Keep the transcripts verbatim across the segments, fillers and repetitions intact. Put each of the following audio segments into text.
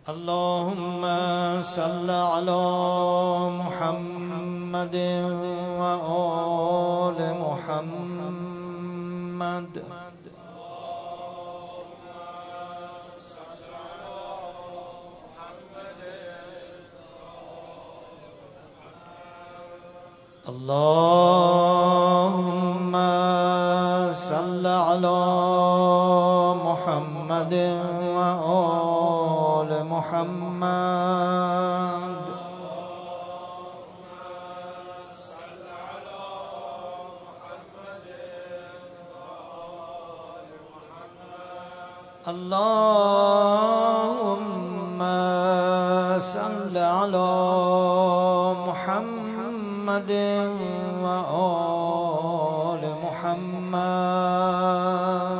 اللهم صل على محمد وآل محمد. اللهم صل على محمد وآل محمد. اللهم صل على محمد وآل محمد.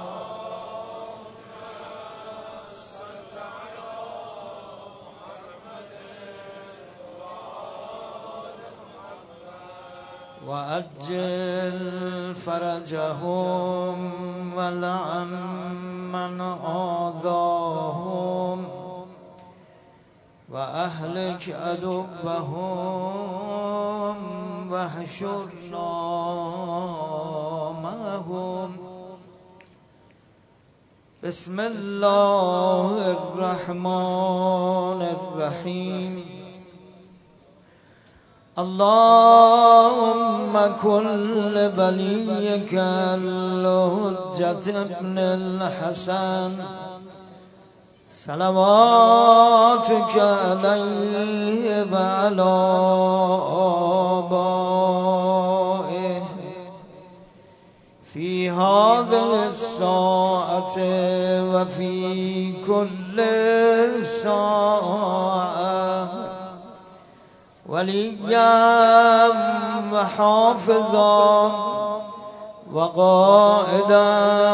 وأجل فرجهم ولعن من آذاهم وأهلك عدوهم واحشرنا معهم. بسم الله الرحمن الرحيم. اللهم كن لوليك الحجة ابن الحسن صلواتك عليه وعلى آبائه في هذه الساعة وفي كل ساعة وليا وحافظا وقائدا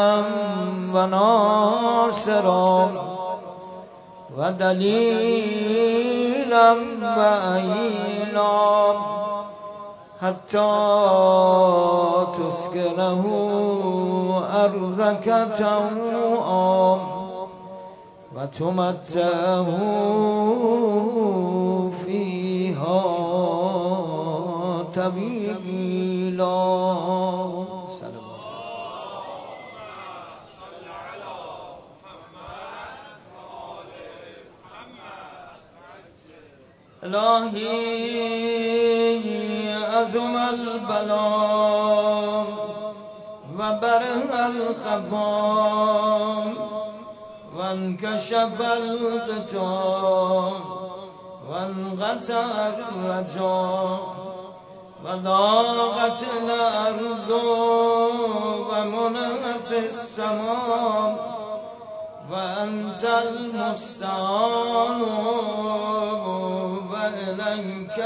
وناصرا ودليلا وعينا حتى تسكنه أرضك طوعا وتمتعه فيها طويلا. إلهي عظم البلاء وبرئ الخفاء وانكشف الغطاء وانقطع الرجاء وضاقت الأرض ومنعت السماء وأنت المستعان وإليك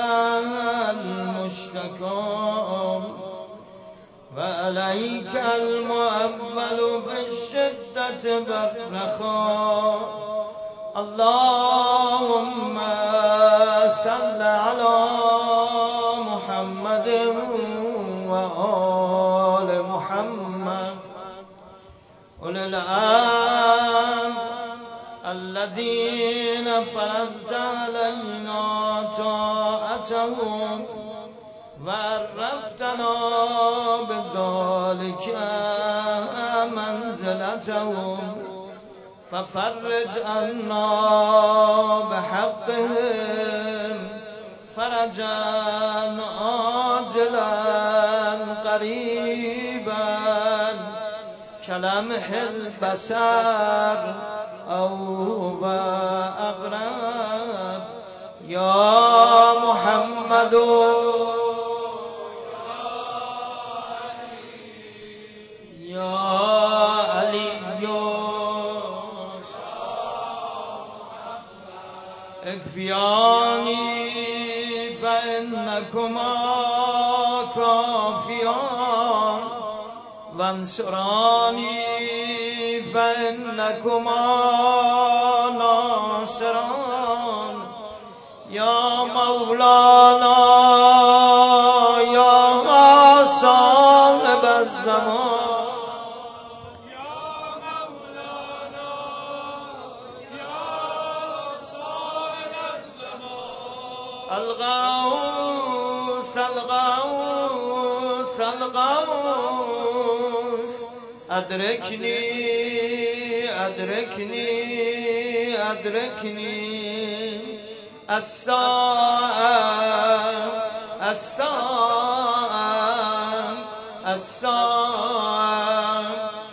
المشتكى وعليك المؤول في الشدة والرخاء. اللهم صل على محمد وآل محمد أولي الأمر الذين فرضت علينا طاعتهم وعرفتنا بذلك منزلتهم ففرج عنا بحقهم فرجا عاجلا قريبا كلمح البصر أو بأقرب. يا محمد يا علي اكفياني فإنكما كافيان وانصراني فإنكما ناصران. يا مولانا يا صاحب الزمان الغوث الغوث الغوث أدركني أدركني أدركني الساعة الساعة الساعة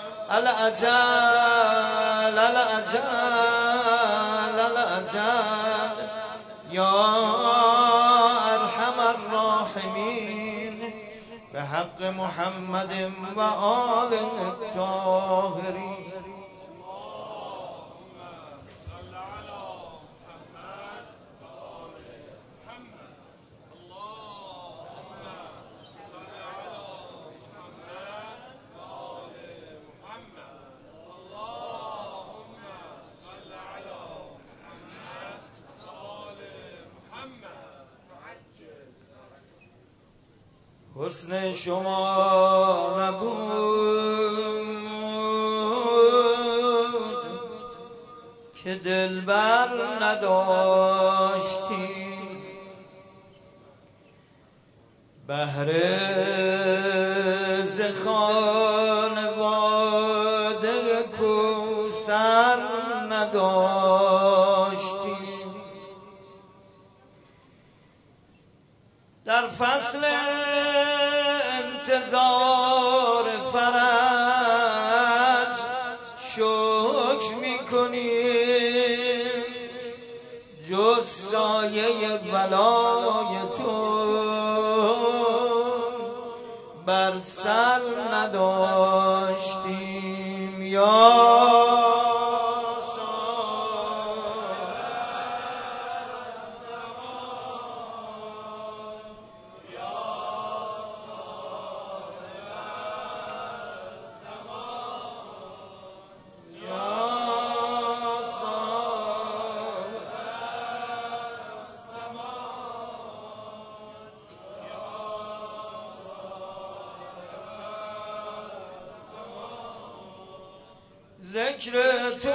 الأجل الأجل الأجل يا أرحم الراحمين بحق محمد وآله الطاهرين. حسن شما نبود که دلبر نداشتی، بهره ز خانواده کوثر نداشتی، در فصل انتظار فرج شکر میکنیم، جز سایه ولای تو بر سر نداشتیم. یا ذکر تو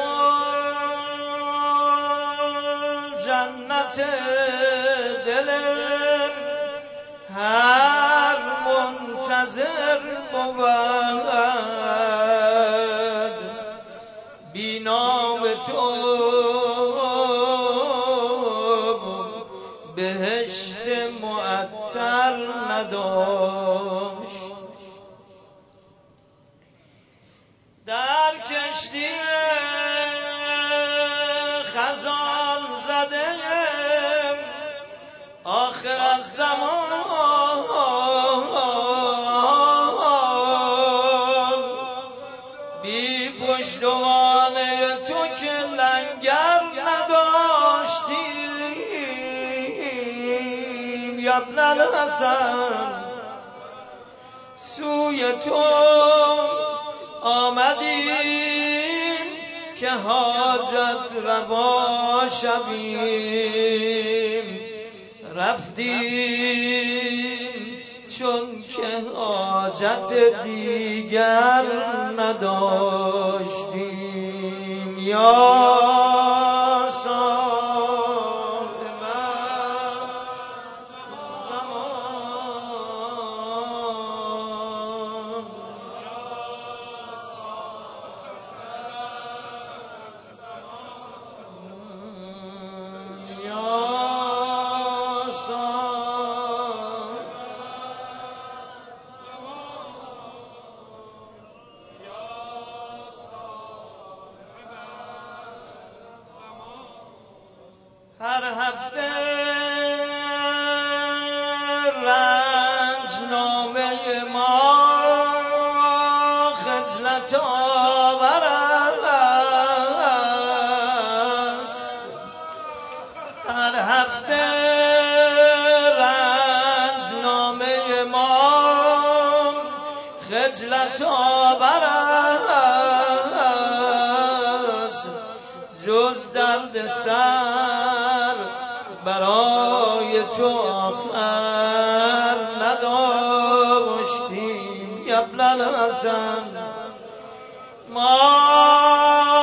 جنت دل هر منتظر بود، بی نام تو بهشت معطر نداشت، در کشتی خزان زده آخر از زمان بی پشتوانه تو که لنگر نداشتیم. یا ابن الحسن سوی تو آمدیم که حاجت روا شویم، رفتیم چون که حاجت دیگر نداشتیم. یا هر هفته رنج نامه ما خجلت آور است، هر هفته رنج نامه ما خجلت آور است، جز درد سر برای تو آخر نداشتیم. یا ابن الحسن ما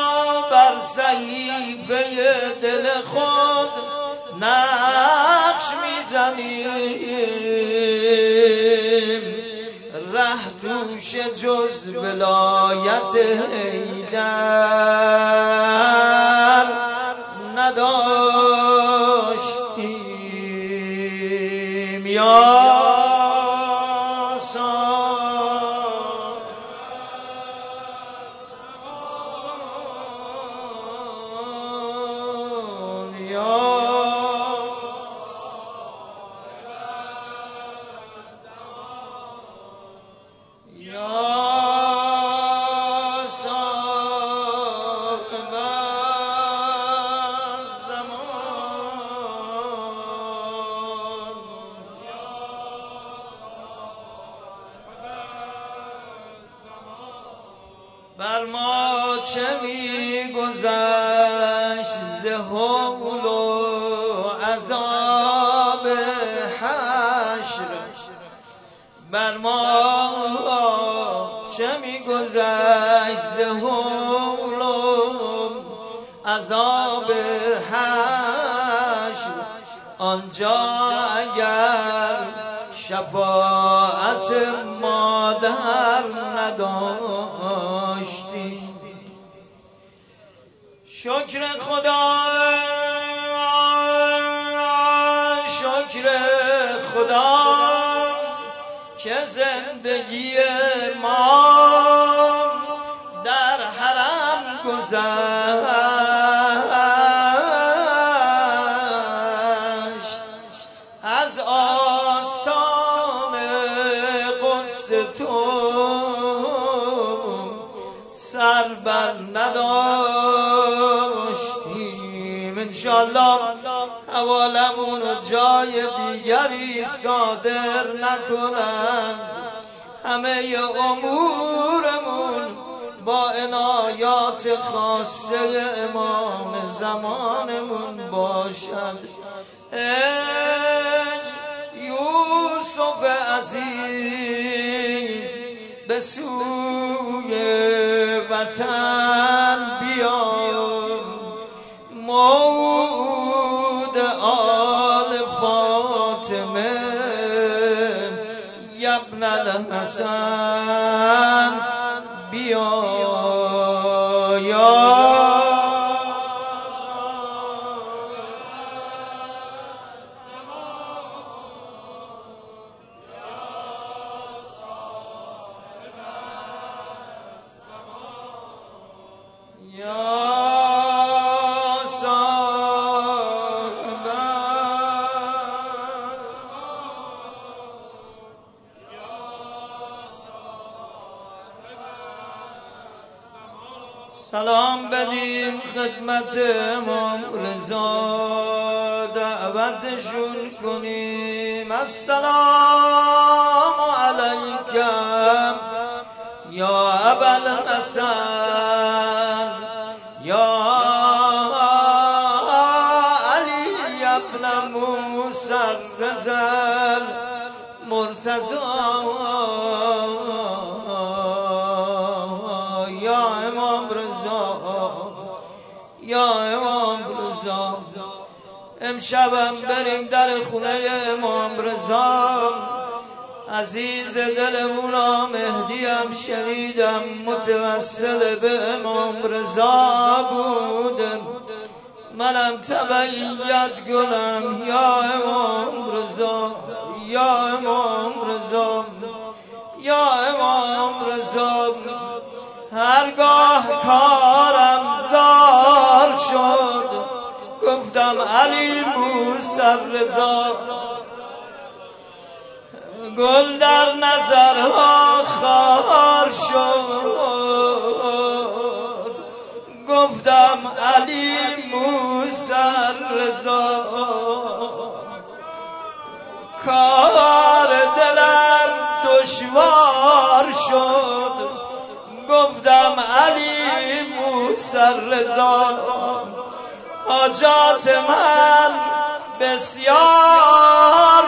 بر صحیفه دل خود نقش میزنیم ره توش جز ولایت حیدر نداشتیم. یا بر ما چه می‌گذشت ز هول و عذاب حشر، بر ما چه می‌گذشت ز هول و عذاب حشر، آنجا اگر شفاعت مادر نداشتیم. شکر خدا، شکر خدا که زندگی ما در حرم گذشت، از آستان قدس تو سر بر نداشتیم. انشالله حوالمون و جای دیگری صادر نکنن، همه امورمون با عنایات خاصه امام زمانمون باشد. ای یوسف عزیز به سوی وطن بیا، موعود آل فاطمه ابن الحسن بیا. یا سلام بدین خدمت امام رضا، دعوتشون کنیم. السلام علیکم یا ابوالحسن یا علی ابن موسی الرضا المرتضی، یا امام رضا، یا امام رضا. امشبم بریم در خونه امام رضا، عزیز دلمونا مهدیم شنیدم متوسل به امام رضا بودم، منم تبعیت کنم. یا امام رضا، یا امام رضا، یا امام رضا. هرگاه کارم زار شد گفتم علی موسی الرضا، گل در نظرها خار شد گفتم علی موسی الرضا، کار دلم دشوار شد گفتم علی موسی الرضا، حاجات من بسیار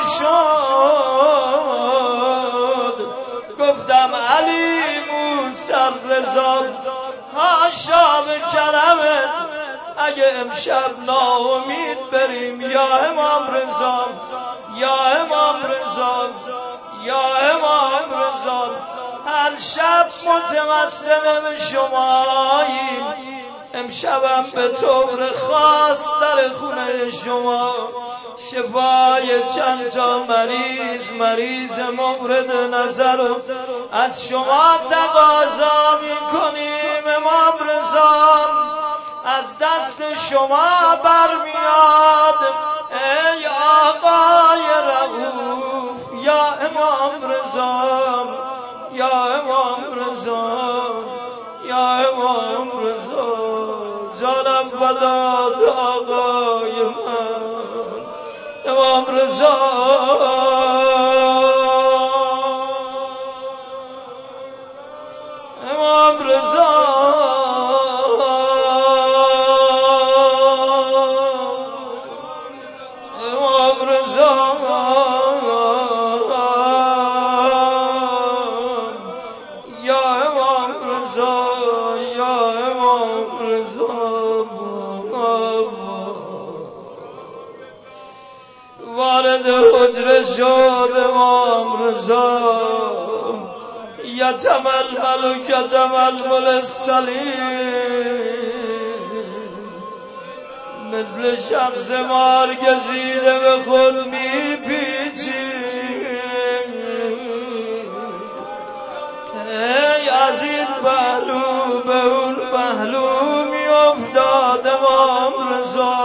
شد گفتم علی موسی الرضا، حاشا به کرمت اگه امشب ناامید بریم یا امام رضا یا امام رضا یا امام رضا، هر شب متوسل شماییم، امشبم به طور خاص در خونه شما شفای چند تا مریض مریض مورد نظر رو از شما تقاضا میکنیم. امام رضا از دست شما برمیاد، ای آقای رؤوف یا امام رضا یا امام رضا یا امام رضا، جانم فدات آقای من امام رضا. امام رضا امام رضا یا امام رضا یا امام رضا، وارد حجره شد امام رضا، یتململ کتململ السلیم، مثل شخص مارگزیده به خود میپیچی. ای از این پهلو به اون پهلو میافتاد امام رضا.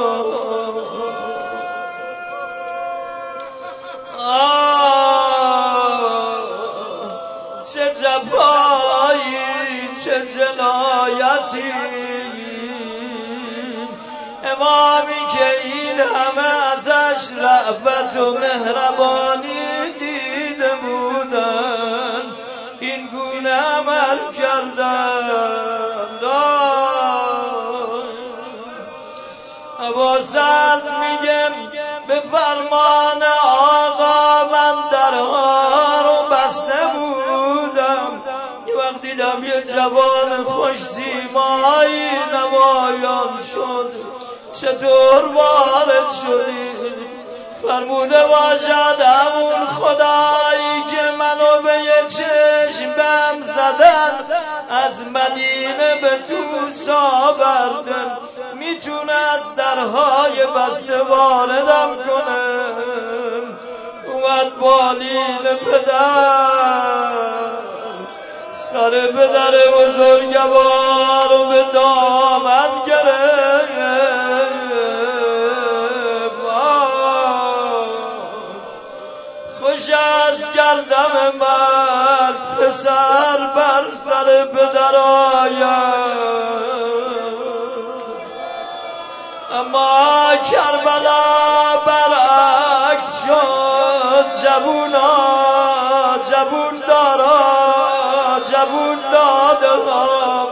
چه جفایی چه جنایتی، امامی که این همه ازش رأفت و مهربانی دیده بودن این گونه عمل کردن. ابوسعد میگم به فرمان آقا من درها رو بسته بودم، یه وقت دیدم یه جوان خوش زیبایی نمایان شد، چطور وارد شدی؟ فرموده باشد همون خدایی که منو به یه چشمم زدن از مدینه به توس آوردن، میتونه از درهای بسته واردم کنه. اومد بالین پدر، سر پدر بزرگوار رو به دامن گرفت، خوش از گردم من پسر بر سر پدر آید. اما کربلا برعکس شد، جوونا جوون دارا جوون داده ها،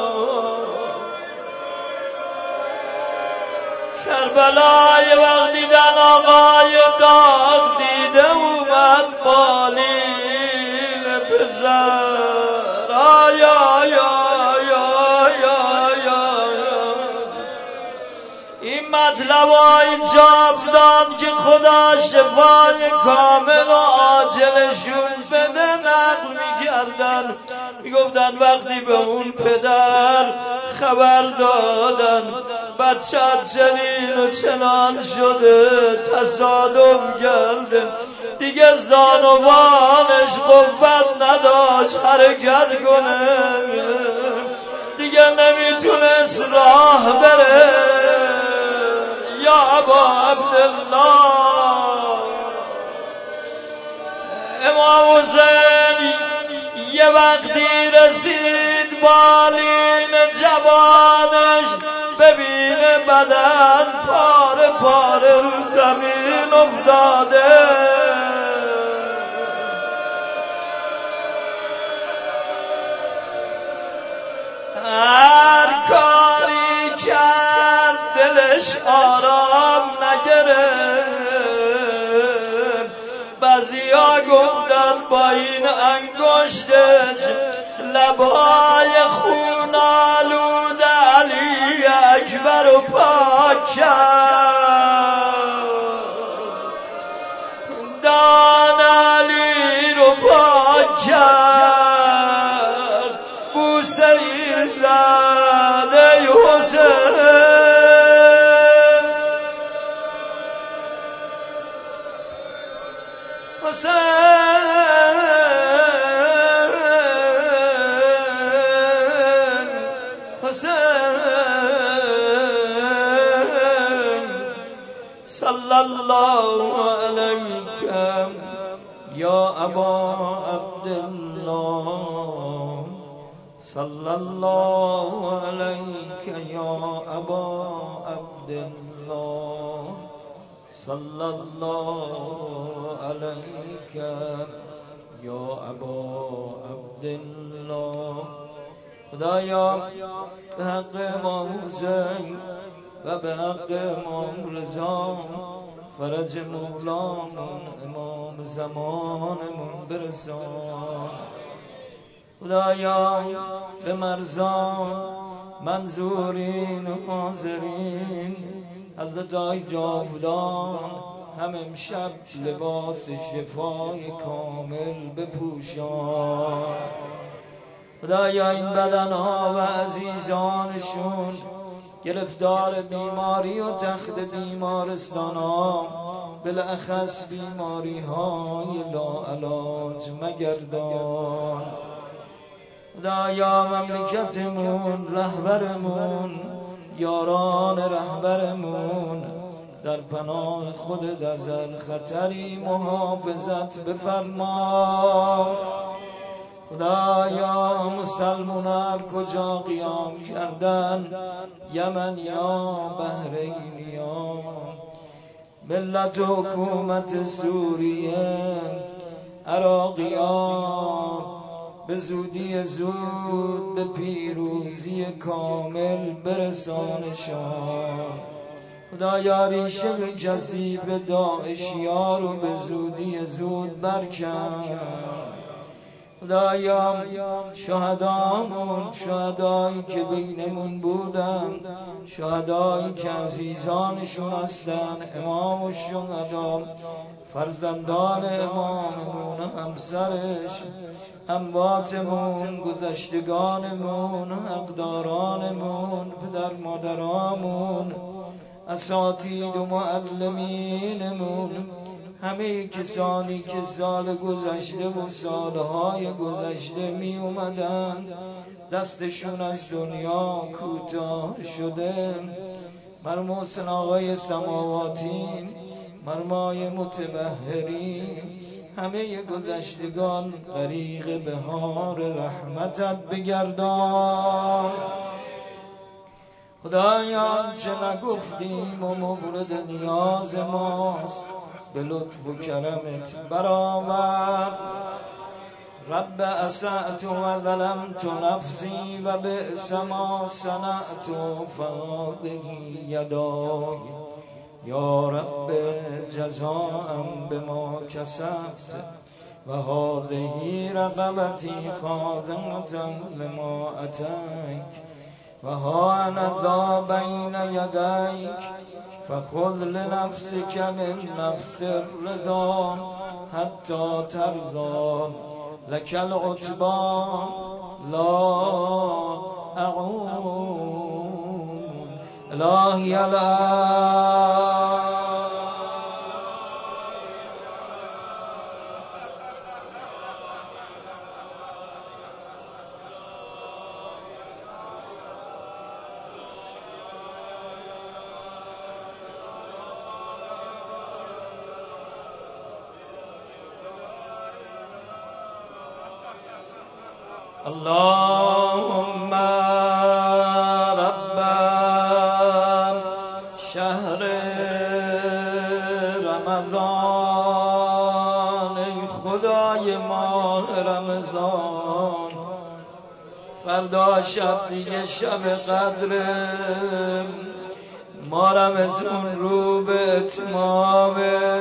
کربلا یه وقت دیدن آقای داغ دیده اومد بالین پسر. آیا یا یا یا یا این مطلب ها اینجا افتاد که خدا شفای کامل و عاجلشون بده نقل میکردن، میگفتن وقتی به اون پدر خبر دادن بچه چنین و چنان شده تصادف کرده، دیگه زانوانش قوت نداشت حرکت کنه، دیگه نمیتونست راه بره. یا ابا عبدالله امام حسین یه وقتی رسید بالین جوانش، ببینه بدن پاره پاره رو زمین افتاده، هر کاری کرد دلش آرام نگرفت. بعضیا گفتن با این انگشتش لبهای خون آلود علی اکبر کرد، دان علی رو پاک کرد، بوسه ای زد ای حسین. حسین حسین صلی الله علیک یا ابا عبدالله، صلی الله علیک یا ابا عبدالله، صلی الله علیک یا ابا عبدالله. خدایا به حق امام حسین و به حق امام رضا فرج مولامون امام زمانمون برسان. خدایا به مرزان منظورین و حاضرین حضرت آی جاودان هم امشب لباس شفای کامل بپوشان. خدایا این بدنها و عزیزانشون گرفتار بیماری و تخت بیمارستان ها، بالاخص بیماری های لاعلاج مگردان. خدایا مملکتمون، رهبرمون، یاران رهبرمون در پناه خودت از هر خطری محافظت بفرما. خدایا مسلمانان کجا قیام کردن، یمن یا بحرین یا ملت و حکومت سوریه، عراقیان به زودی زود به پیروزی کامل برسانشان. خدایا ریشه کثیف داعشیا رو به زودی زود برکن. خدایا شهدامون، شهدایی که بینمون بودن، شهدایی که عزیزانشون هستن، امام و شهدا فرزندان اماممون، همسرش، امواتمون، گذشتگانمون، حقدارانمون، پدر مادرامون، اساتید و معلمینمون، همه کسانی که سال گذشته و سالهای گذشته می اومدن دستشون از دنیا کوتاه شده، مرموسن آقای سماواتی، مرمای متبهری، همه گذشتگان غریق بهار رحمتت بگردان. خدایا چه نگفتیم و مورد نیاز ماست، به لطف و کرمت برآور. رب اسأت و ظلمت نفسی و بئس ما صنعت فاقدنی یدای. یا رب جزاء بما کسبت و هذه رقبتی خاضعة لما اتیک و ها انا ذا بین یدیک فخذ لنفسك من نفس الرضا حتی ترضى لك العتبى لا اعوم الهی الان. اللهم رب شهر رمضان، ای خدای ماه رمضان، فردا شب دیگه شب قدر، ما رمضان رو به اتمامه.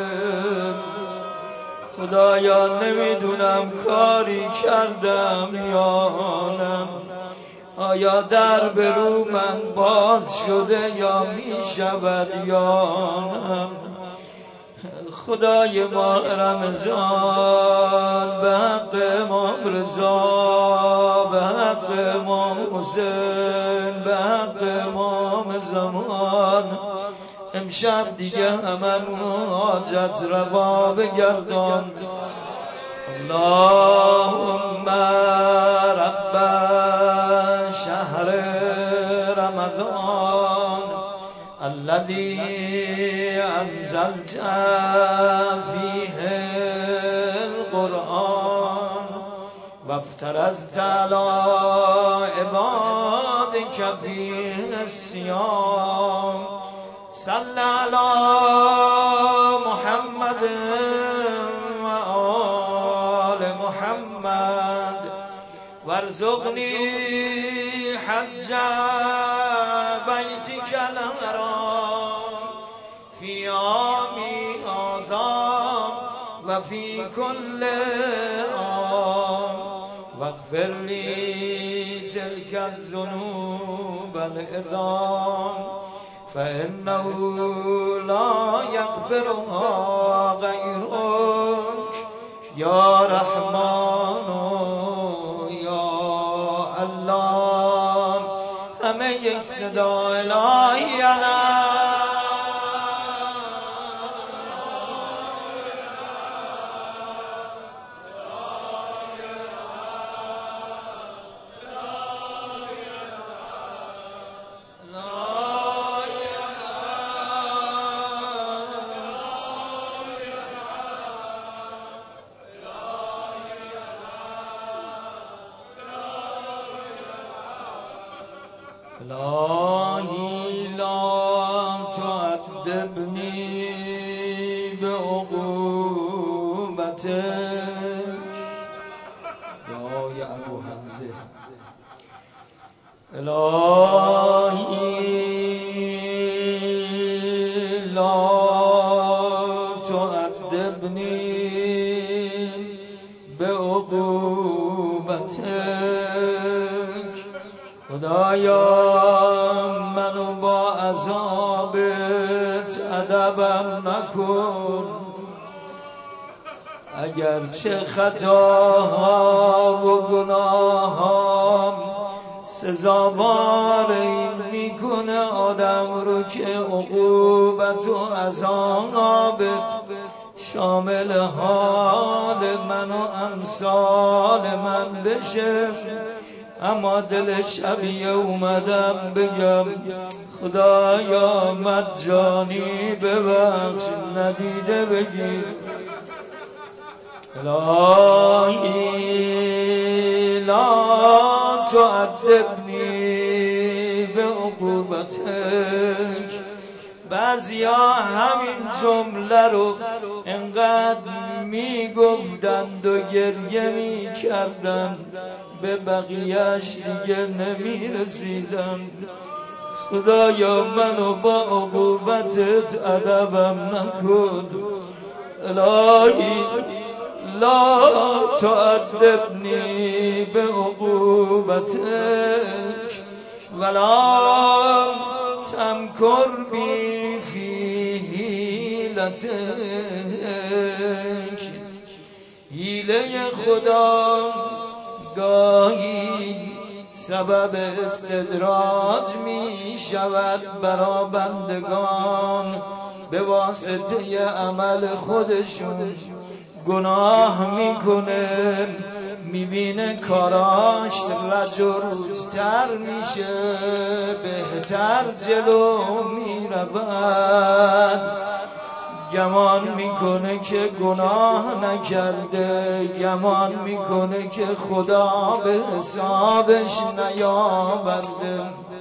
خدایا نمیدونم کاری کردم یا نه، آیا در برو من باز شده یا می شود یانم؟ خدای ما رمضان به حق امام رضا، به حق امام حسین، به حق امام زمان امشب دیگه هممون حاجت روا بگردان. اللهم رب شهر رمضان الذي انزلت فيه القرآن وافترضت على عبادك فيه الصيام صل على محمد وآل محمد وارزقني حج بيتك الحرام في عامي هذا وفي كل عام واغفر لي تلك الذنوب العظام فإنه لا يغفرها غيرك يا رحمن يا الله. همه یک صدا الهی الهی لا تعذبنی بعقوبتك یا ابو حمزه. الهی لا تعذبنی بعقوبتك. خدایا منو با عذابت ادبم نکن، اگرچه خطاها و گناهام سزاوار این میکنه آدم رو که عقوبت و عذابت شامل حال من و امثال من بشه. اما دل شبیه اومدم بگم خدایا مجانی ببخش، ندیده بگیر. الهی لا تعذبنی بعقوبتك. بعضیا همین جمله رو انقدر میگفتند و گریه میکردند به بقیهش دیگه نمیرسیدم. خدایا منو با عقوبتت ادبم نکن. الهی لا تعذبنی بعقوبتك ولا تمکر بی فی حیلتك. حیله خدا گاهی سبب استدراج می شود برا بندگان، به واسطه عمل خودشون گناه میکنه، میبینه کاراش رج و روزتر میشه، بهتر جلو میرود، گمان میکنه که گناه نکرده، گمان میکنه که خدا به حسابش نیاورده.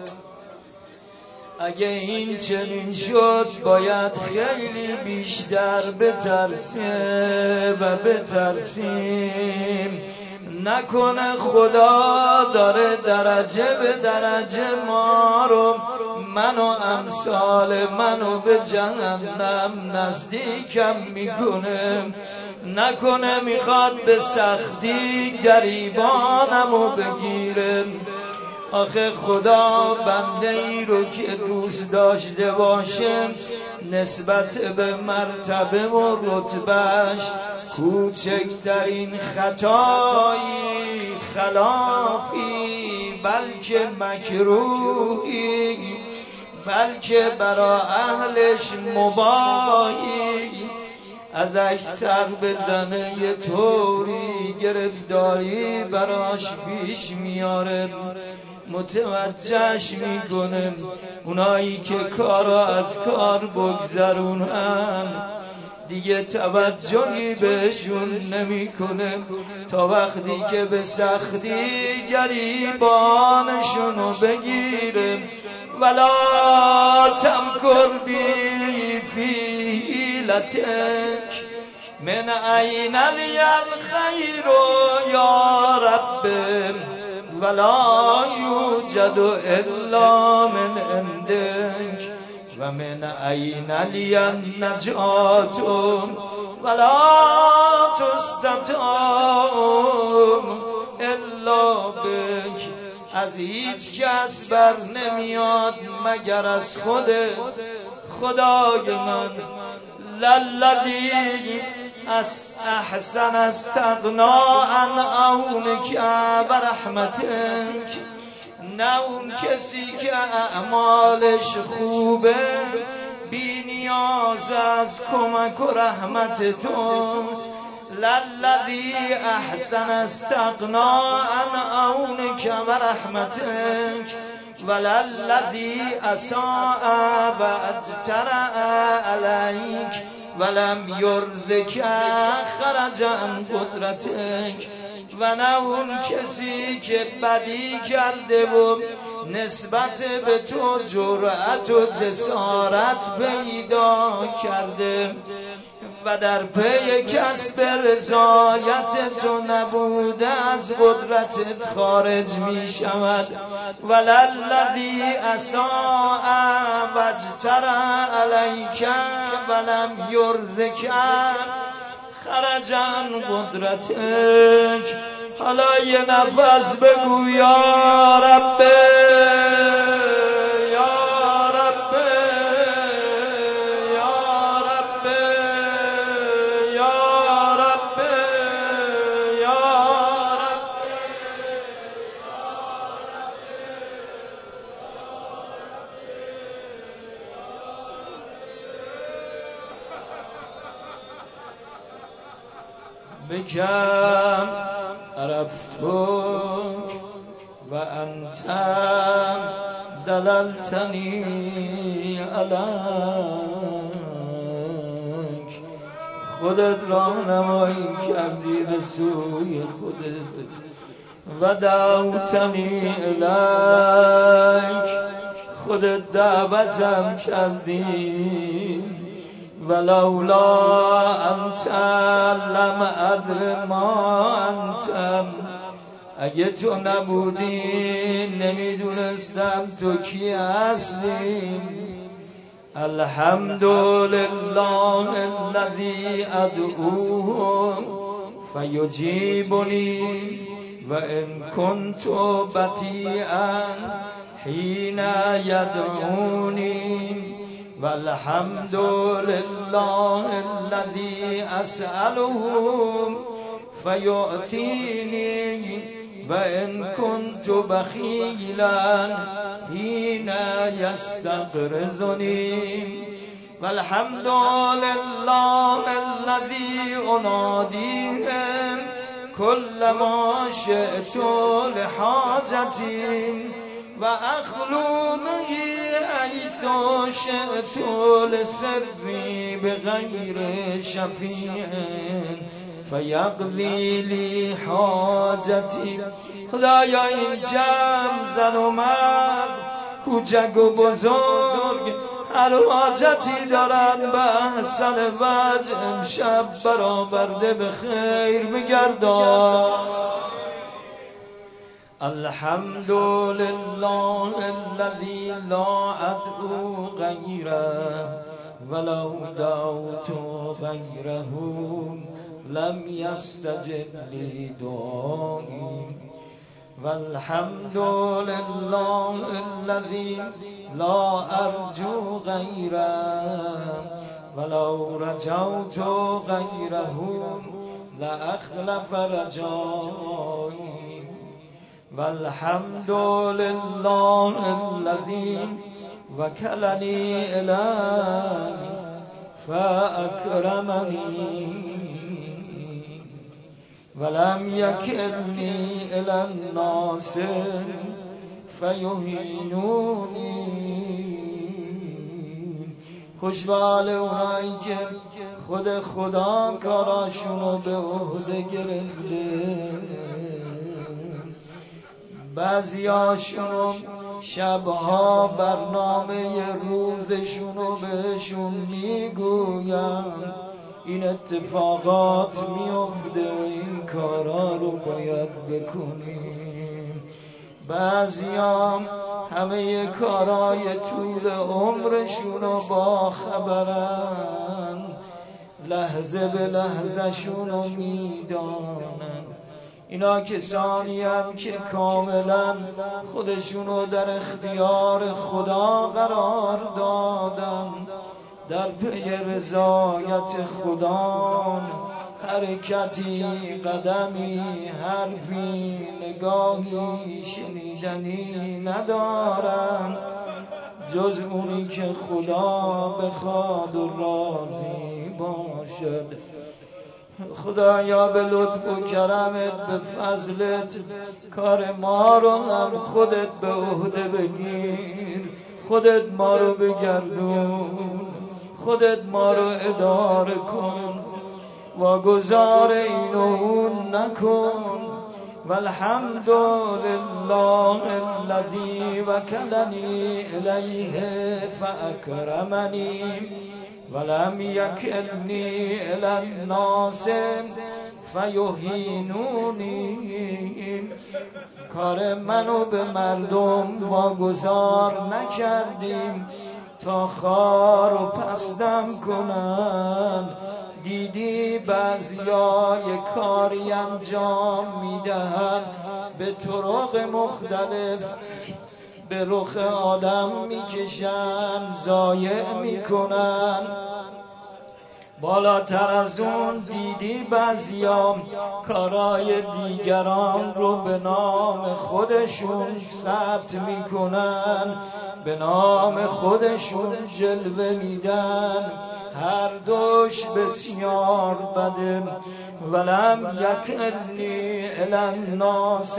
اگه این چنین شد باید خیلی بیشتر بترسیم و بترسیم، نکنه خدا داره درجه به درجه ما رو، من و امثال منو به جهنم نزدیکم میکنه، نکنه میخواد به سختی گریبانمو بگیره. آخه خدا بنده ای رو که دوست داشته باشه نسبت به مرتبه و رتبهش کوچکترین خطایی خلافی بلکه مکروهی بلکه برا اهلش مباهی ازش سر بزنه یه طوری گرفتاری براش پیش میاره متوجهش میکنه اونایی که کارا از کار بگذرونن دیگه توجهی بهشون نمیکنه تا وقتی که به سختی گریبانشونو بگیره ولا تمکر بی فی حیلتک من عین لی الخیر یا رب ولا یوجد الا من عندک و من عین لی النجات ولا تستطاع الا بک از هیچ کس بر نمیاد مگر از خودت خدای من للذی احسن استغنا عن عونک و رحمتک نه اون کسی که اعمالش خوبه بی نیاز از کمک و رحمت توست للذی احسن استغنا عن عونک و رحمتک وللذی اساء و اجترأ علیک ولم یرزک خرج عن قدرتک و نه اون کسی که بدی کرده و نسبت به تو جرأت و جسارت پیدا کرده و در پی کسب رضایت تو نبوده از قدرتت خارج می شود وللذی اساء و اجترأ علیک ولم یرزک خرج عن قدرتک حالا یه نفس بگو یا رب بکم عرفتک و انت دللتنی علیک خودت راهنمایی کردی به سوی خودت و دعوتنی الیک خودت دعوتم کردی ولولا انت لم ادر ما انت اگه تو نبودی نمیدونستم تو کی هستی الحمدلله الذی ادعوه فیجیبنی و ان کنت بطیئا حین یدعونی والحمد لله الذي أسأله فيعطيني وإن كنت بخيلا حين يستغرزني والحمد لله الذي أناديه كلما شئت لحاجتي وأخلونه حيث شئت لسري بغير شفيع فيقضي لي حاجتي خدایا این جمع زن و مرد کوچک و بزرگ هر حاجتی دارن به احسن وجه امشب برآورده به خیر بگردان الحمد لله الذي لا أدعو غيره ولو دعوت غيره لم يستجب لي دعائي والحمد لله الذي لا أرجو غيره ولو رجوت غيره لأخلف رجائي والحمد لله الذي وكلني إليه فأكرمني ولم يكلني إلى الناس فيهينوني. خوشبال اونایی که خود خدا کاراشونو به عهده گرفته، بعضیاشونو شبها برنامه روزشونو بهشون میگویم این اتفاقات میفته، این کارا رو باید بکنیم. بعضیام همه کارای طول عمرشونو با خبرن، لحظه به لحظه شونو میدانن. اینا کسانی هم که کاملا خودشونو در اختیار خدا قرار دادن، در پی رضایت خدا حرکتی، قدمی، حرفی، نگاهی، شنیدنی ندارن جز اونی که خدا بخواد و راضی باشد. خدایا به لطف و کرمت، به فضلت کار ما رو هم خودت به عهده بگیر، خودت ما رو بگردون، خودت ما رو اداره کن، واگذار این و اون نکن. والحمد لله الذي وكلني إليه فأكرمني ولم يكلني إلى الناس فيهينوني. کار منو به مردم واگذار نکردیم تا خار و پستم کنن. دیدی بعضیای کاری انجام میدهن به طرق مختلف، به رخ آدم میکشن، ضایع میکنن. بالاتر از اون دیدی بعضیا کارای دیگران رو به نام خودشون ثبت میکنن، به نام خودشون جلوه میدن. هر دوش بسیار بده. ولم یکلنی الی الناس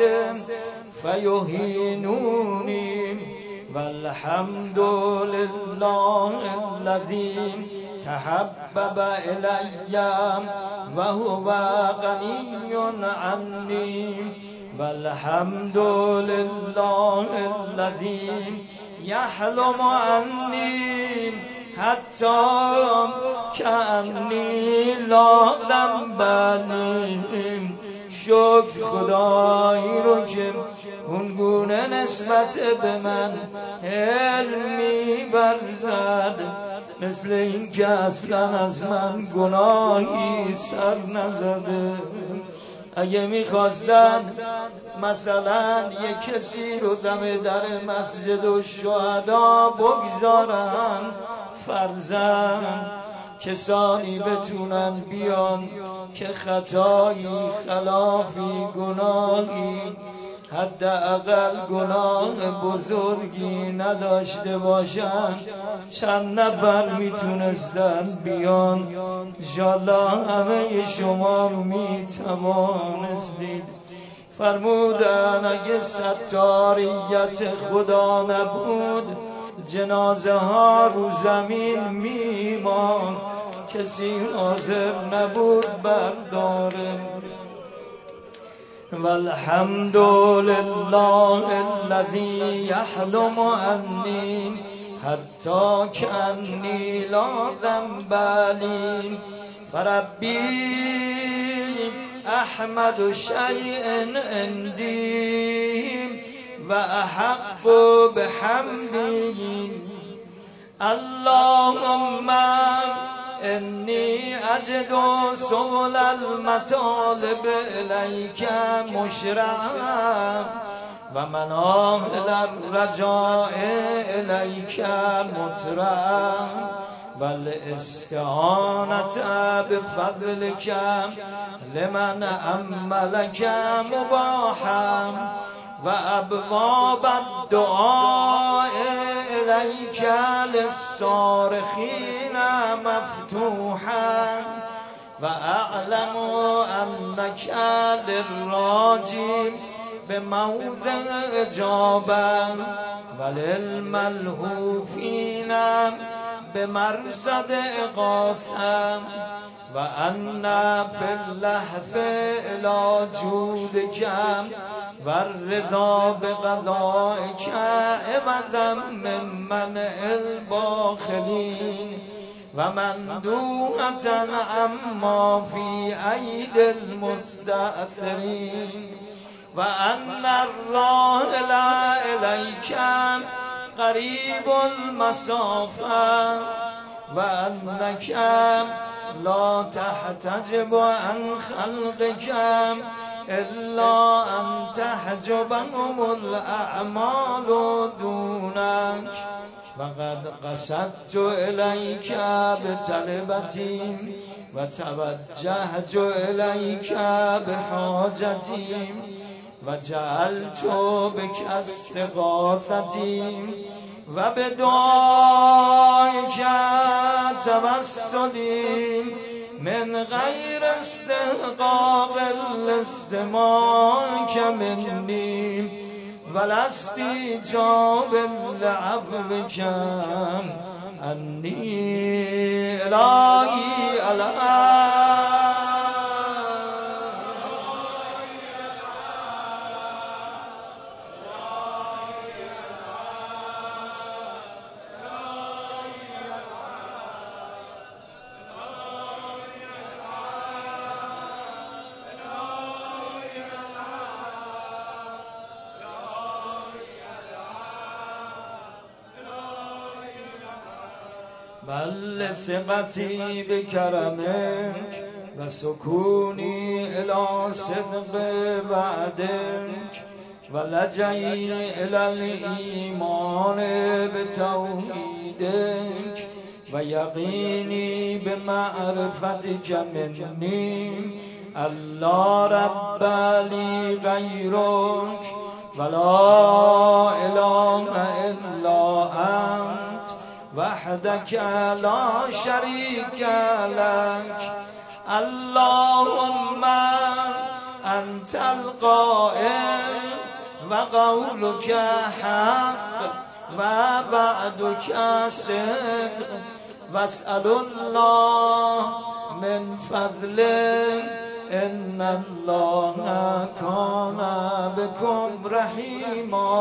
فیهینونی والحمد لله الذی تحبب الی و هو غنی عنی والحمد لله الذی یحلم عنی حتی کأنی لا ذنب لی. شکر خدایی رو که اون گونه نسبت به من علمی برزد، مثل این که اصلا از من گناهی سر نزده. اگه میخواستن مثلا یک کسی رو دم در مسجد و شهدا بگذارن، فرزن کسانی بتونن بیان که خطایی، خلافی، گناهی، حداقل گناه بزرگی نداشته باشن، چند نفر میتونستن بیان؟ انشاءالله همه شما میتوانستید. فرمودن اگه ستاریت خدا نبود جنازه ها رو زمین میمان، کسی حاضر نبود برداره. والحمد لله الذي يحلم عني حتى كأني لا ذنب لي فربي أحمد شيء عندي وأحق بحمدي اللهم إني أجد سبل المطالب إليك مشرعا ومناهل الرجاء إليك مترعا والاستعانة بفضلك لمن أملك مباحا وأبواب الدعاء إليك للصارخين مفتوحا وأعلم أنك للراجي بموضع إجابة وللملهوفين بمرصد إغاثة وأن في اللهف إلى جودك والرضا بقضائك عوضا من منع الباخلين ومندوحة عما في أيدي المستأثرين وأن الراحل إليك قريب المسافة وأنك لا تحتجب عن خلقك إلا أن تحجبهم الأعمال دونك وقد قصدت إليك بطلبتي وتوجهت إليك بحاجتي وجعلت بك استغاثتي وبدعائك توسلي من غير استحقاق الاستماعك مني ولا استجاب لعفوك أني إلهي ألا بل ثقتي بكرمك وسكوني إلى صدق بعدك ولجئي إلى الإيمان بتوحيدك ويقيني بمعرفتك مني ألا رب لي غيرك ولا إله إلا أنت وحدك لا شريك لك اللهم أنت القائل وقولك حق ووعدك صدق واسأل الله من فضله إن الله كان بكم رحيما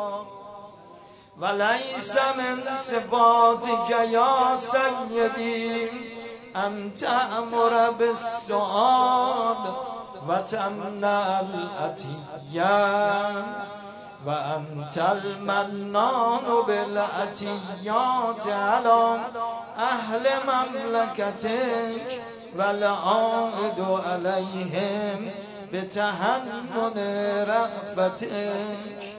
وليس من صفاتك يا سيدي أن تأمر بالسؤال وتمنع الأتيان وأنت المنان بالعطيات على أهل مملكتك والعائد عليهم بتحنن رأفتك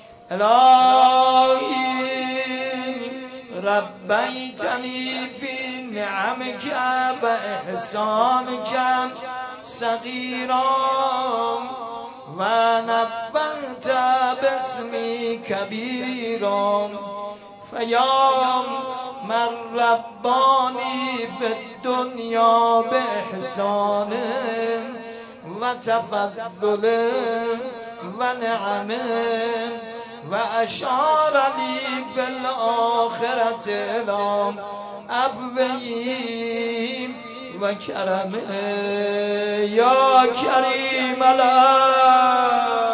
إلهي ربيتني في نعمك بإحسانك صغيرا ونبهت باسمي كبيرا فيا من رباني في الدنيا بإحسان وتفضل ونعم وأشار لي في الآخرة إلى عفوه وكرمه يا كريم الله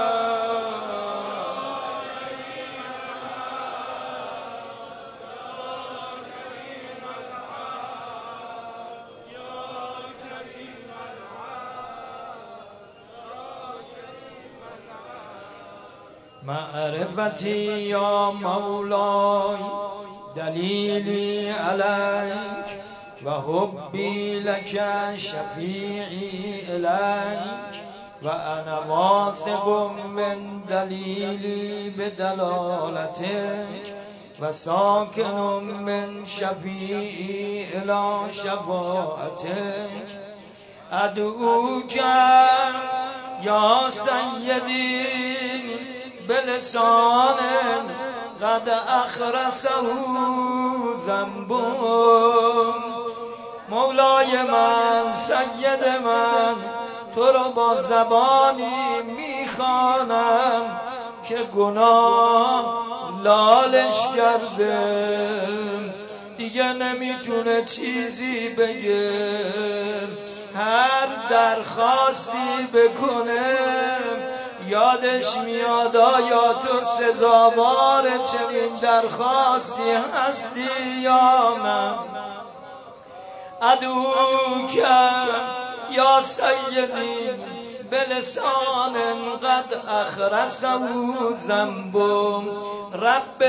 معرفتي يا مولاي دليلي عليك و حبی لک شفیعی الیک و انا واثق من دلیلی بدلالتک و ساکن من شفیعی الی شفاعتک ادعوک یا سیدی بلسان قد اخرسه ذنب. مولای من، سید من، تو رو با زبانی میخوانم که گناه لالش کرده، دیگه نمیتونه چیزی بگه. هر درخواستی بکنه یادش میاد آیا تو سزاوار چنین درخواستی هستی یا نه. ادعوک یا سیدی بلسان قد اخرسه ذنب. رب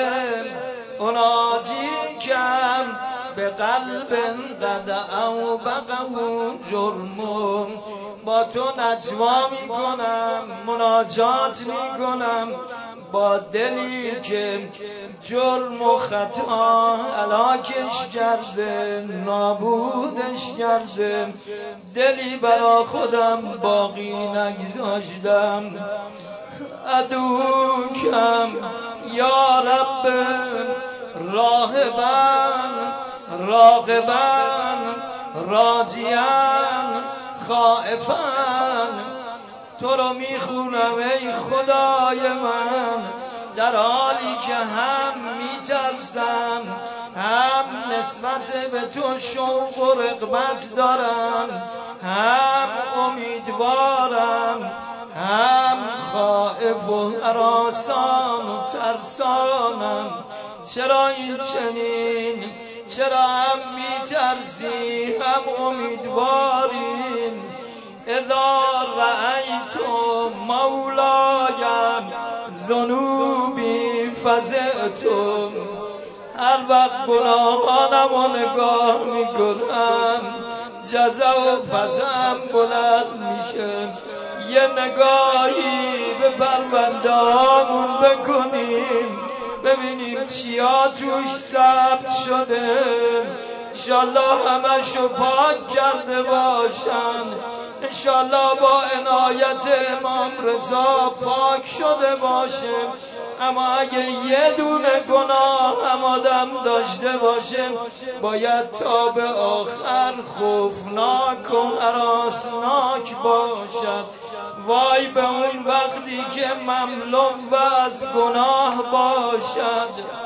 اناجیکم به قلب قد اوبقه جرم. با تو نجوا میکنم، مناجات میکنم با دلی که جرم و خطا هلاکش کرده، نابودش کرده، دلی برا خودم باقی نگذاشتم. ادعوکم یا رب راهبن راغبن راجیان خائفن. تو رو میخونم ای خدای من در حالی که هم میترسم، هم نسبت به تو شوق و رغبت دارم، هم امیدوارم، هم خائف و هراسان و ترسانم. چرا این چنین؟ چرا هم میترسی هم امیدواریم؟ اذا رأیت مولایم ذنوبی فزعت. هر وقت گناهانم و نگاه میکنم جزع و فزعم بلند میشه. یه نگاهی به پرونده‌هامون بکنیم ببینیم چیا توش ثبت شده. انشالله همشو پاک کرده باشن، انشالله با عنایت امام رضا پاک شده باشه. اما اگه یه دونه گناه هم آدم داشته باشه باید تا به آخر خوفناک و هراسناک باشد. وای به اون وقتی که مملو و از گناه باشد،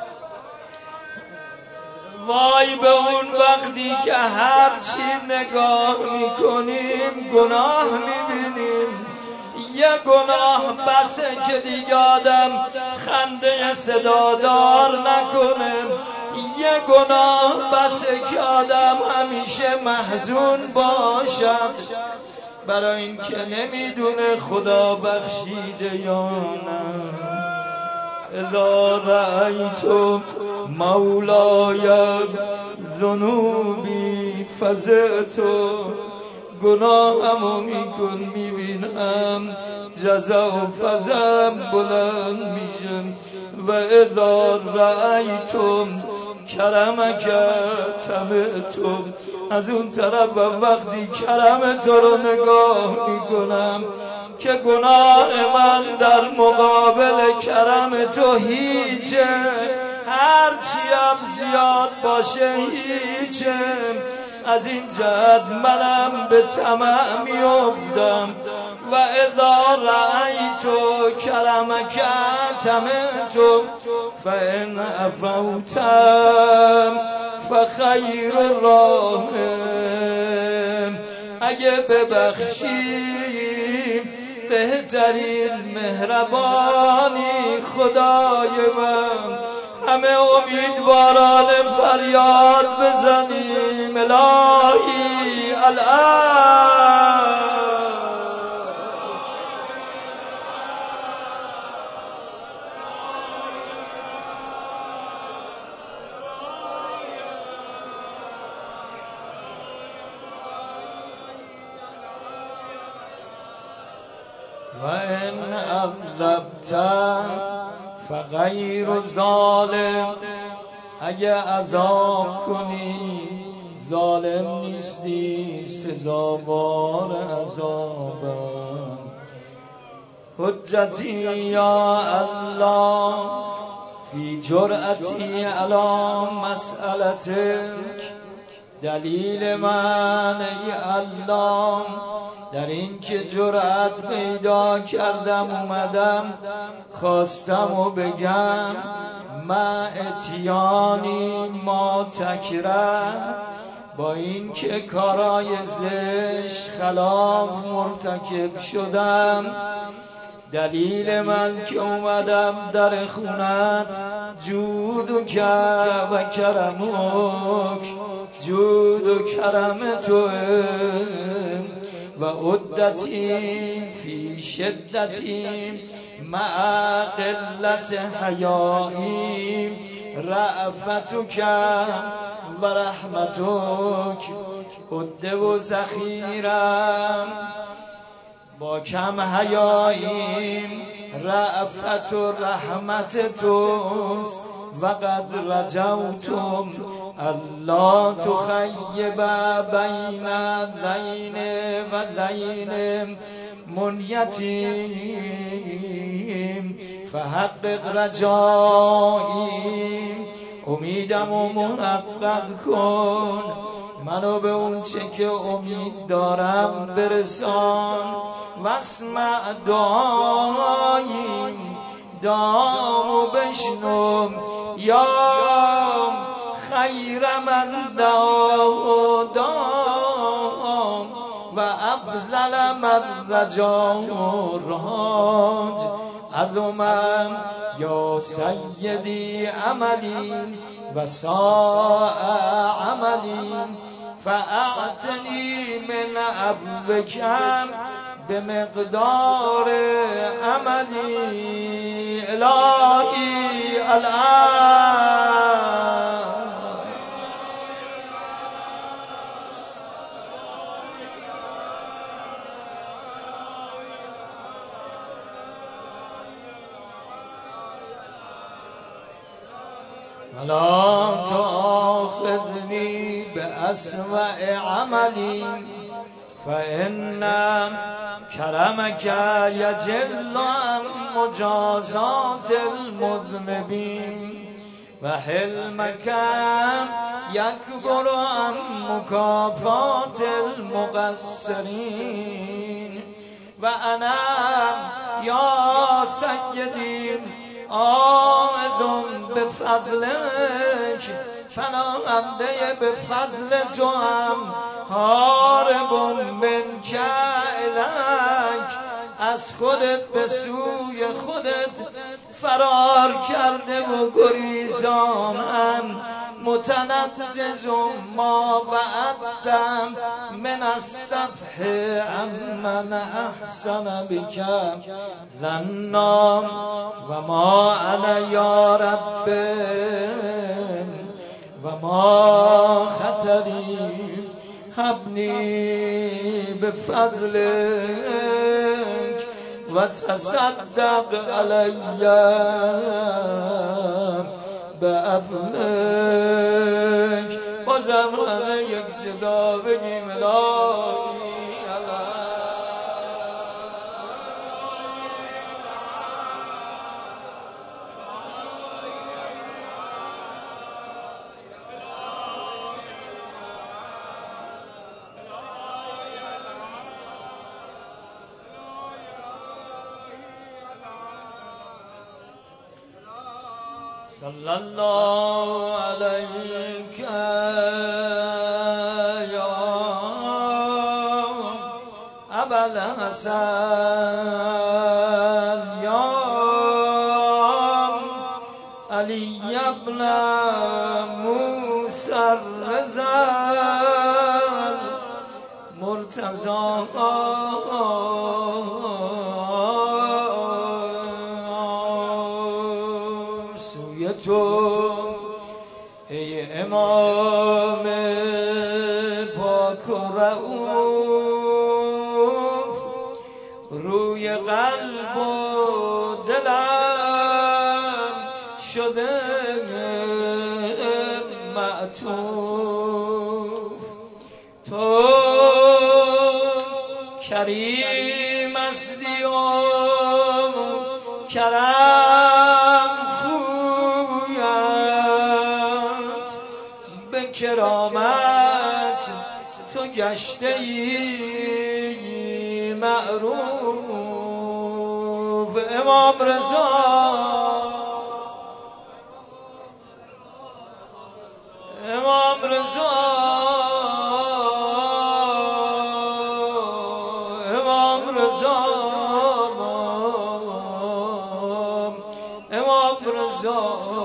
وای به اون وقتی که هر چی نگاه میکنیم گناه میبینیم. یه گناه بسه که دیگه آدم خنده صدادار نکنه. یه گناه بسه که آدم همیشه محزون باشد، برای این که نمیدونه خدا بخشیده یا نه. اذا رأیت مولایم ذنوبی فزعت. گناهمو میکن میبینم جزع و فزعم بلند میشم. و اذا رأیتم کرمک طمعتم. از اون طرف وقتی کرم تو رو نگاه میکنم که گناه من در مقابل کرم تو هیچه، هرچی هم زیاد باشه هیچه. از این جهت منم به طمع میافتم. و اذا رأیت کرمک طمعت فان عفوتم فخیر الراحم. اگه ببخشی بهترین مهربانی خدای من. همه امیدواران فریاد بزنیم الهی الان. و ان عذبت فغیر ظالم، اگه عذاب کنی ظالم نیستی، سزاوار عذابم. حجتی یا الله فی جرأتی علی مسئلتک، دلیل من ای الله در این که جرأت پیدا کردم اومدم خواستم و بگم ما اتیانی ما تکره، با این که کارای زشت خلاف مرتکب شدم. دلیل من که اومدم در خونت جود و کرم و کرمک، جود و کرم تو و عدتی فی شدتی مع قلت حیایی، رأفتک و رحمتک. عده و ذخیرم با کم حیاییم، رأفت و رحمت توست. و قد رجوتم الله تخیب بین ذین و ذین منیتیم، فحقق رجایی. امیدم و محقق کن، منو به اون چه که امید دارم برسان. واسمع دعایی، دعامو بشنو یا خیر من دعا دام و افضل من رجا راج. عظمم یا سیدی عملی و ساء عملی، فاعتنی من عفوک بمقدار عملی. الهی الان ولا تؤاخذني بأسوأ عملي فإن كرمك يجل عن مجازات المذنبين وحلمك يكبر عن مكافات المقصرين. وأنا يا سيدي آمد بفضلك، پناهنده به فضل تو هم، هارب منک الیک، از خودت به سوی خودت فرار کرده و گریزانم. متنجز ما بعدتم من السفح عمن احسن بک ظنا و ما انا یا رب و ما خطری هبنی بفضلک و تصدق علی بعفوک. بازم همه یک صدا بگیم الهی صلی الله علیک یا ابوالحسن یا علی ابن موسی الرضا مرتضی. تو ای امام پاک و رؤوف، روی قلب کریم استی و کرم خویت به کرامت تو گشته ای معروف. امام رضا امام رضا امام رضا امام رضا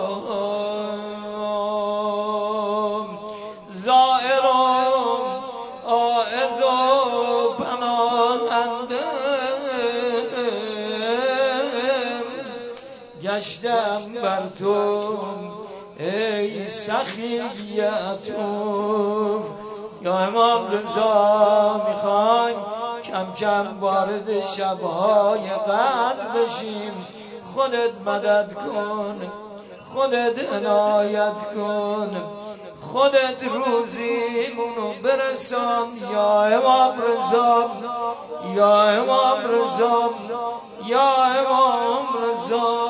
زائرم عائد و پناهنده گشتم بر تو ای سخی عطوف. یا امام رضا میخوایم کم کم وارد شبهای قدر بشیم، خودت مدد کن، خودت عنایت کن، خودت روزیمونو برسان. یا امام رضا یا امام رضا یا امام رضا.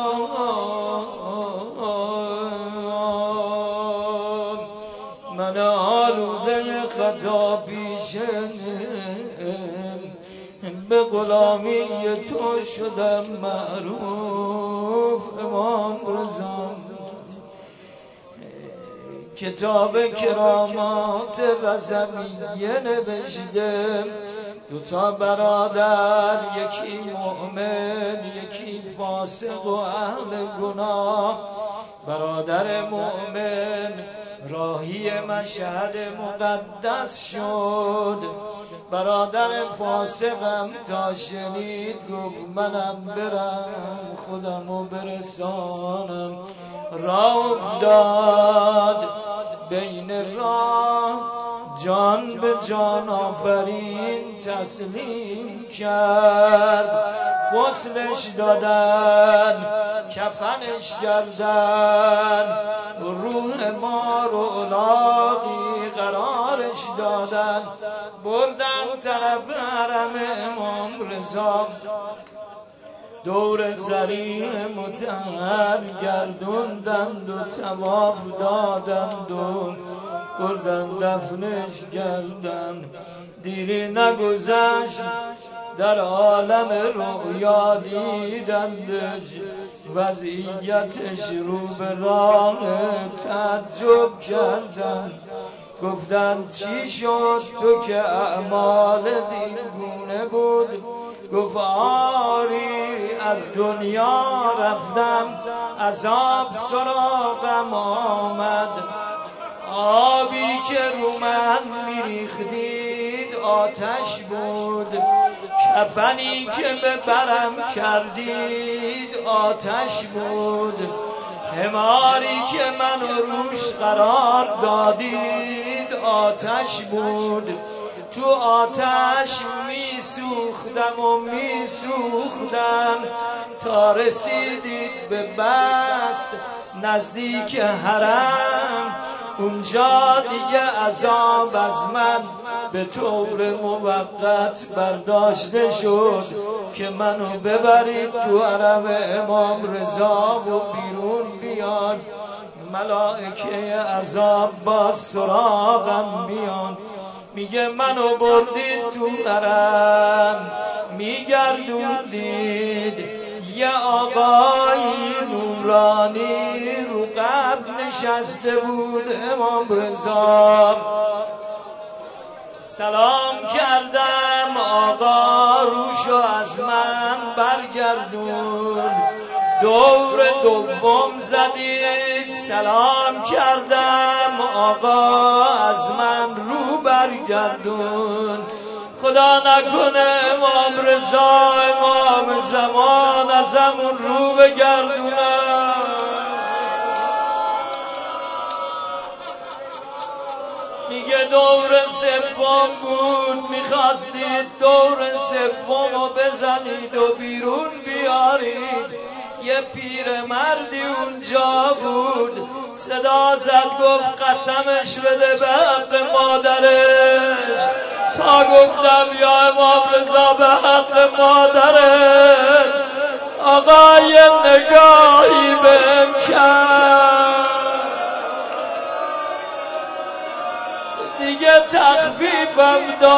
من آلوده خطا پیشنم، به غلامی تو شدم معروف. امام رضا کتاب کرامات رضویه نوشته، دوتا برادر، یکی مؤمن یکی فاسق و اهل گناه. برادر مؤمن راهی مشهد مقدس شد، برادر فاسقم تا شنید گفت منم برم خودمو برسانم. راه افتاد بین راه، جان به جان آفرین تسلیم کرد. غسلش دادن، کفنش کردن، روح ما رو الاغی قرارش دادن، بردن طرف حرم امام رضا. دور زریع مطهر گردوندند و طواف دادند و بردن دفنش کردند. دیری نگذشت در عالم رؤیا دیدندش، وضعیتش رو به راه تعجب کردند. گفتن چی شد تو که اعمال دیگونه بود؟ گفت آری از دنیا رفتم عذاب سراغم آمد. آبی که رو من میریختید آتش بود، کفنی که به برم کردید آتش بود، حماری که منو روش قرار دادید آتش بود. تو آتش می سوختم و می سوختم تا رسیدید به بست نزدیک حرم. اونجا دیگه عذاب از من به طور موقت برداشته شد که منو ببرید تو حرم امام رضا و بیرون بیان. ملائکه عذاب با سراغم بیان، میگه منو بردید تو حرم، میگردوندید یه آقای نورانی رو قبر نشسته بود امام رضا. سلام کردم، آقا روشو از من برگردون. دور دوم زدید، سلام کردم، آقا از من رو برگردون. خدا نکنه امام رضا امام زمان ازمون رو بگردونه. میگه دور سوم بود، میخواستید دور سوم رو بزنید و بیرون بیارید. یه پیر مردی اونجا بود، صدا زد گفت قسمش بده به حق مادرش تا گفتم یا امام رضا به حق مادرت آقای نگاهی بهم کرد، دیگه تخفیفم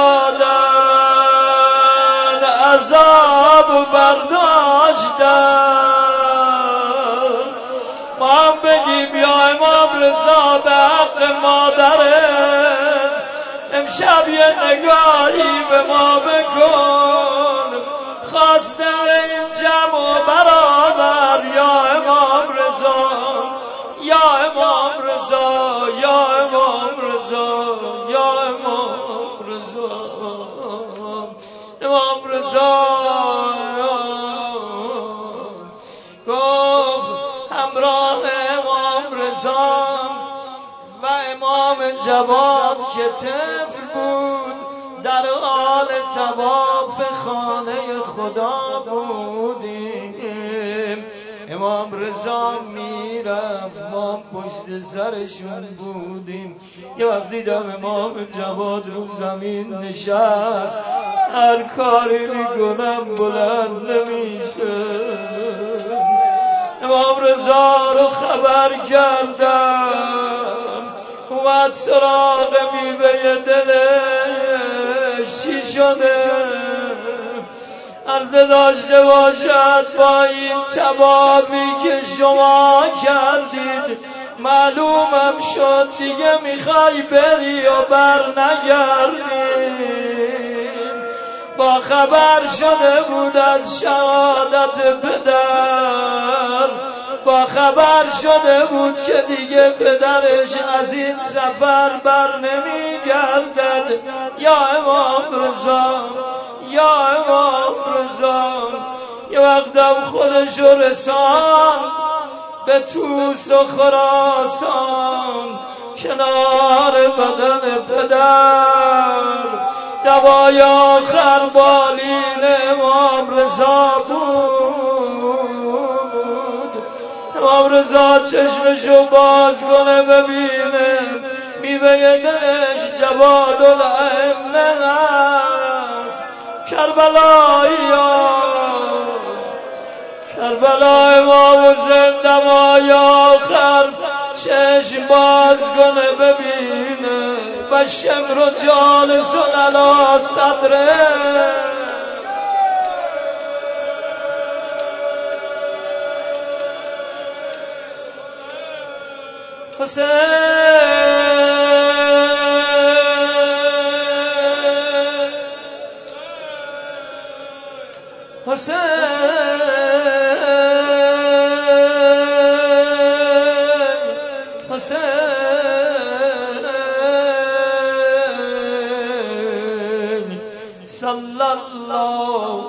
دادن، عذاب برداشتن. ما هم بگیم یا امام رضا به حق مادرت امشب یه نگاهی به ما بکن، خواسته این جمع و برادر یا امام رضا، یا امام رضا، یا امام رضا، یا امام رضا، امام رضا گفت همراه امام رضا و امام جواد که طفل بود در حال طواف خانه خدا بودیم. امام رضا میرفت، ما پشت سرشون بودیم. یه وقت دیدم امام جواد رو زمین نشست، هر کاری میکنم بلند نمیشه. امام رضا رو خبر کردم، اومد سراغ میوه دلش چی شده، عرضه داشته باشد با این طوافی که شما کردید معلومم شد دیگه میخوای بری و بر نگردی. با خبر شده بود از شهادت پدر، با خبر شده بود که دیگه پدرش از این سفر بر نمیگردد. یا امام رضا، یا امام رضا یه وقتم خودشو رسان به توس و خراسان، کنار بدن پدر دوای آخر بالین امام رضا بود. امام رضا چشمشو باز کنه ببینه میوه دلش جواد الائمه هست. کربلایی ها، کربلا امام حسین دمای آخر چشم باز کنه ببینه و شمر و جالس علی صدره. حسین حسین حسین صلی الله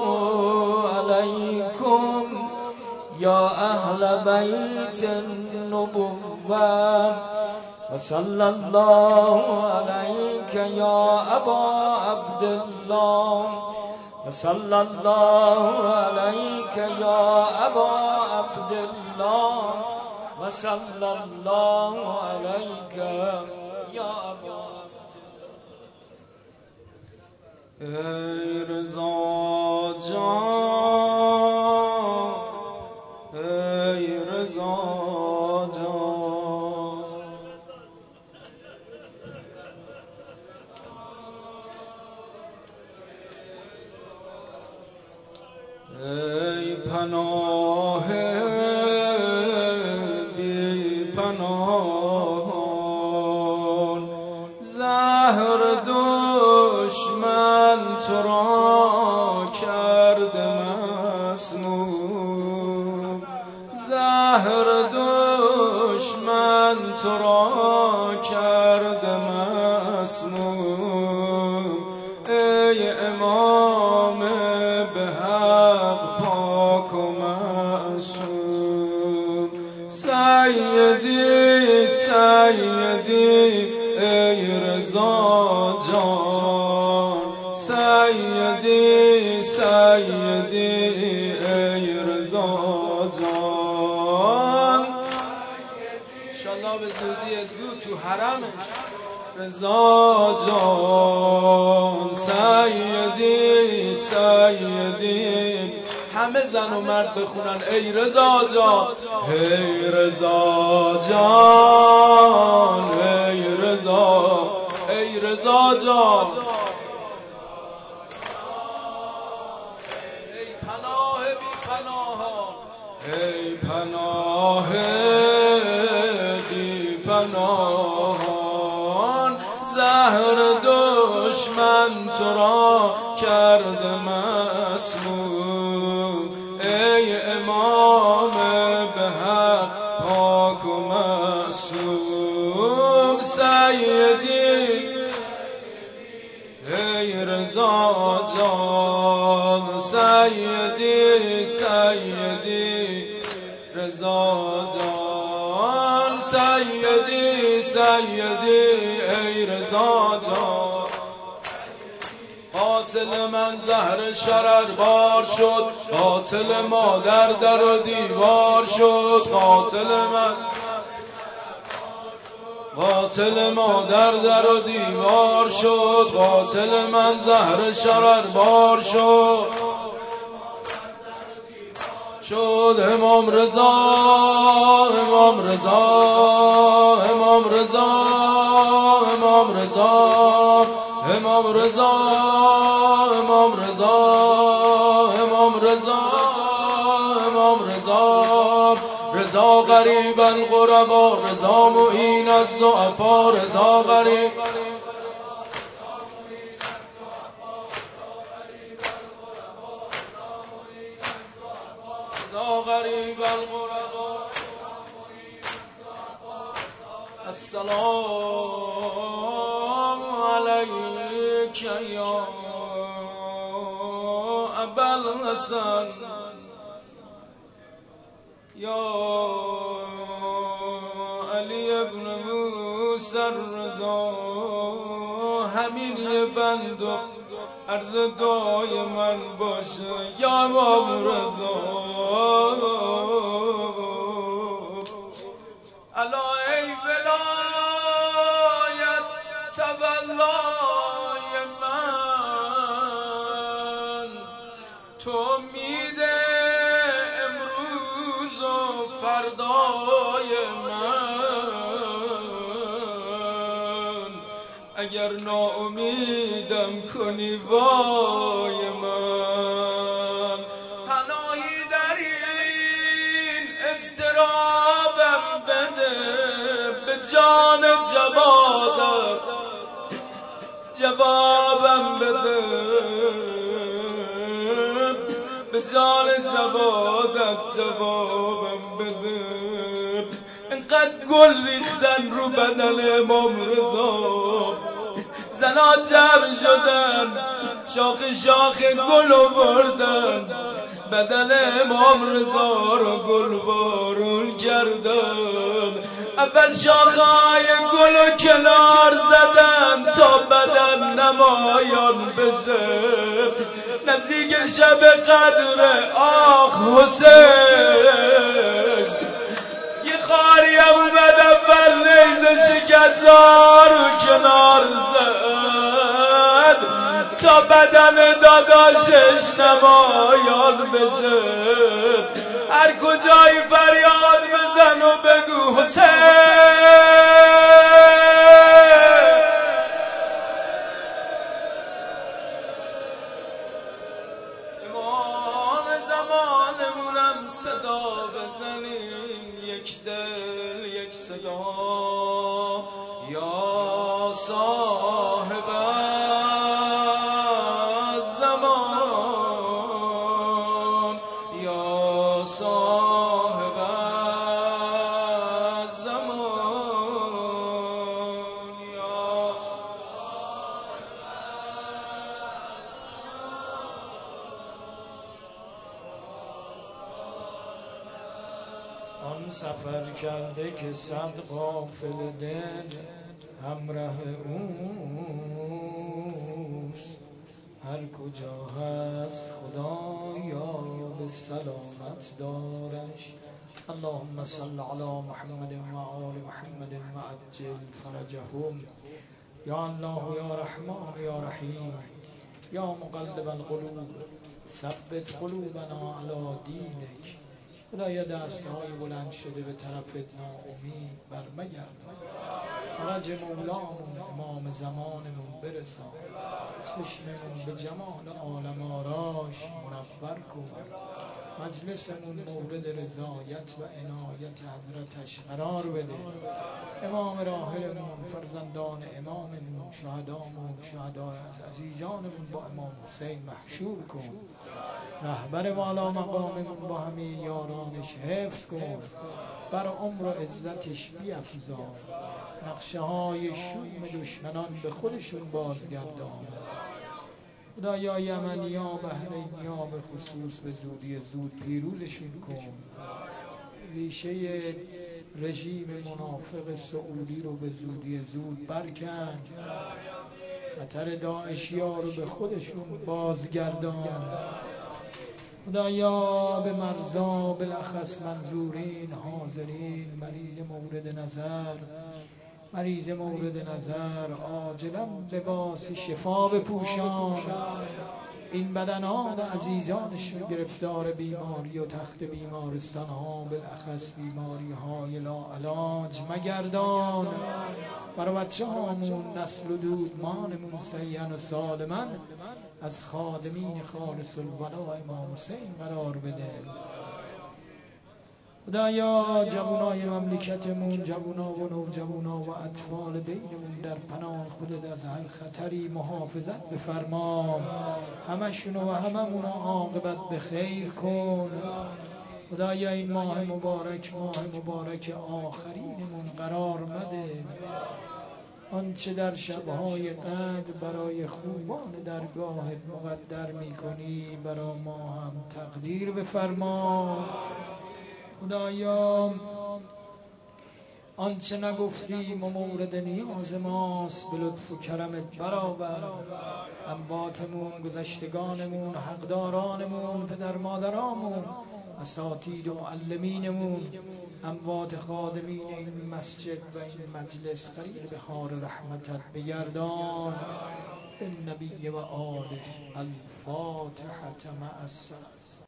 علیکم یا اهل بیت النبوة و صلی الله علیک یا ابا عبدالله و صلی الله علیک یا ابا عبدالله و صلی الله علیک یا ابا. ای رضا جان، ای رضا جان، ای پناه بی پناهان، زهر دشمن تو را کرد مسموم، زهر دشمن تو را کرد مسموم. ای امام به حق پاک و معصوم، سیدی سیدی ای رضا جان، سیدی سیدی ای رضا جان. انشالله به زودی زود تو حرمش رضا جان. همه زن و مرد بخونن ای رضا جان ای رضا جان ای رضا ای رضا جان ای پناه بی پناهان ای پناه بی پناهان زهر دشمن تو را کرده مسموم ای امام به حق پاک و معصوم سیدی ای رضا جان سیدی سیدی رضا جان سیدی سیدی ای رضا جان قاتل من زهر شرر بار شد قاتل مادر در و دیوار شد قاتل من قاتل مادر در و دیوار شد قاتل من زهر شرر بار شد شد امام رضا امام رضا امام رضا امام رضا امام رضا امام رضا امام رضا امام رضا رضا غریب الغربا رضا معین الضعفا رضا غریب رضا غریب الغربا السلام علیک یا ابا الحسن یا علی ابن موسی الرضا همین یه بند و عرض دعای من باشه یا امام رضا الا ای ولایت تولای من تو میده امروز و فردای من اگر ناامیدم کنی وای من پناهی در این اضطرابم بده به جان جوادت جوابم بده به جان جوادت جوابم بده انقدر گل ریختن رو بدن امام رضا زنا جمع شدن شاخ شاخ گل بردن بدن امام رضا رو گل بارون کردن اول شاخهای گل و کنار زدن تا بدن نمایان بشه نزدیک شب قدر آخ حسین یه خاری هم اومد اول نیزه شکستار رو کنار زد تا بدن داداشش نمایان بشه هر کجایی فریاد بزن و بگو حسین امام زمانمونم صدا بزنیم یک دل یک صدا یا صاحب الزمان یا صاحب الزمان یا آن سفر کرده که صد غافل دل همراه اوست هر کجا هست خدایا به سلامت دارش اللهم صل علی محمد و آل محمد و عجل فرجهم یا الله یا رحمان یا رحیم یا مقلب القلوب ثبت قلوبنا علی دینک. خدایا دستهای بلند شده به طرفت ناامید برمگردان، فرج مولامون امام زمانمون برسان، چشممون به جمال عالم آراش منور کن، مجلسمون مورد رضایت و عنایت حضرتش قرار بده. امام راحلمون، فرزندان اماممون، شهدامون، شهدای عزیزانمون با امام حسین محشور کن. رهبر والا مقاممون با همه یارانش حفظ کن، بر عمر و عزتش بیفزا، نقشه های شوم دشمنان به خودشون بازگردان. خدایا یمنی ها، بحرینی ها به خصوص به زودی زود پیروزشون کن. ریشه رژیم منافق سعودی رو به زودی زود برکن، خطر داعشی ها رو به خودشون بازگردان. خدایا به مرزا بالاخص منظورین حاضرین، مریض مورد نظر مریض مورد نظر عاجلا لباس شفا بپوشان. این بدنان عزیزانشون گرفتار بیماری و تخت بیمارستان ها، بالاخص بیماری های لاعلاج مگردان. برای بچه هامون نسل و دودمانمون سیئن و سالمن از خادمین خالص الولا امام حسین قرار بده. خدایا جوانای مملکتمون، جوانا و نوجوانا و اطفال بینمون در پناه خودت از هر خطری محافظت بفرما، همشونو و هممونو عاقبت به خیر کن. خدایا این ماه مبارک ماه مبارک آخرینمون قرار مده، آنچه در شبهای قدر برای خوبان درگاهت مقدر میکنی برای ما هم تقدیر بفرما. خدایا آنچه نگفتیم و مورد نیاز ماست به لطف و کرمت برآور. امواتمون، گذشتگانمون، حقدارانمون، پدر مادرامون، اساتید و معلمینمون، اموات خادمین این مسجد و این مجلس قریب بهار رحمتت بگردان. النبی و آله. الفاتحة مع السلام.